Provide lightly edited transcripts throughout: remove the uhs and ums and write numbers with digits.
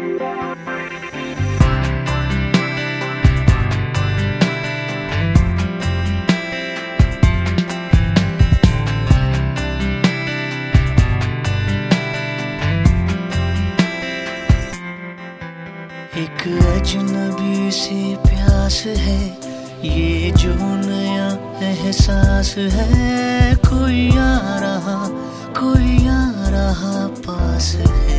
एक अजनबी सी प्यास है ये जो नया एहसास है। कोई आ रहा पास है।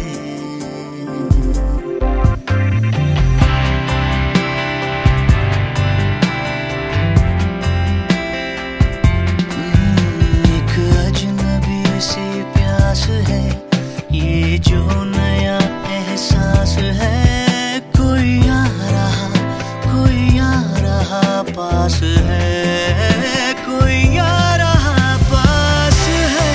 एक अजनबी सी प्यास है ये जो नया एहसास है। कोई आ रहा पास है। कोई आ रहा पास है।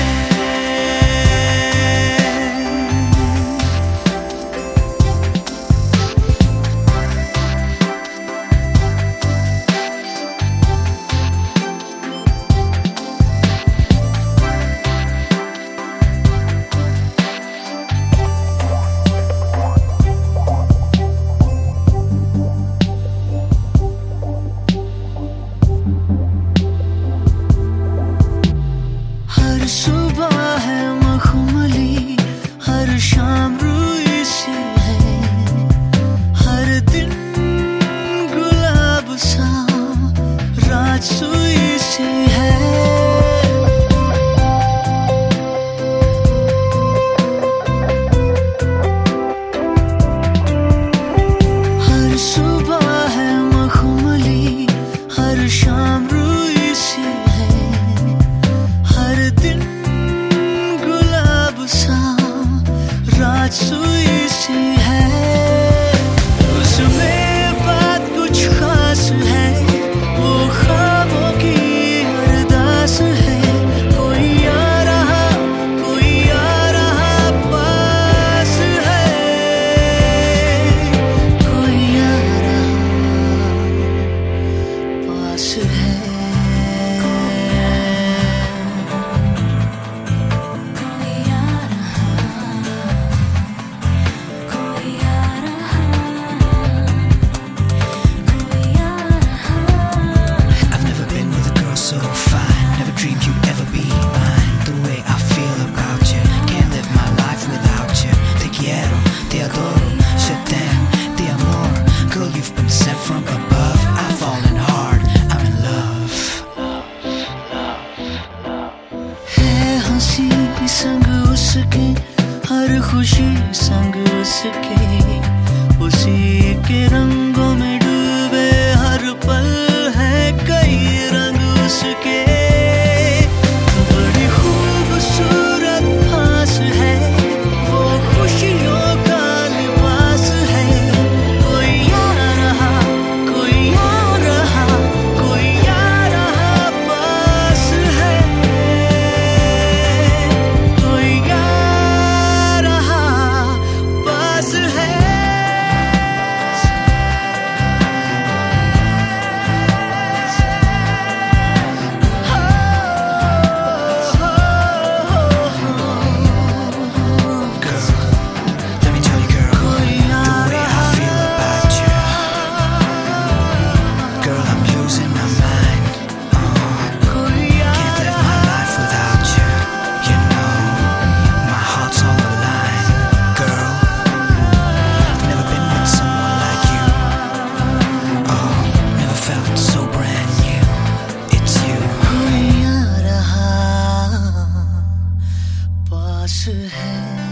सुबह है मखमली, हर शाम रूई सी है। हर दिन गुलाब सा, रात सुई सी है। हर सुबह है मखमली, हर शाम रूई सी है। हर दिन गुलाब सा, रात सुई सी है। उसमें बात कुछ खास है, वो ख्वाबों की अरदास है। कोई आ रहा पास है। कोई आ रहा पास है। संग उसके, हर खुशी संग उसके, उसी के रंगों में डूबे हर पल है कई रंग उसके। बड़ी खूबसूरत फांस है, वो खुशियों का लिबास है। कोई आ रहा पास है। पास है।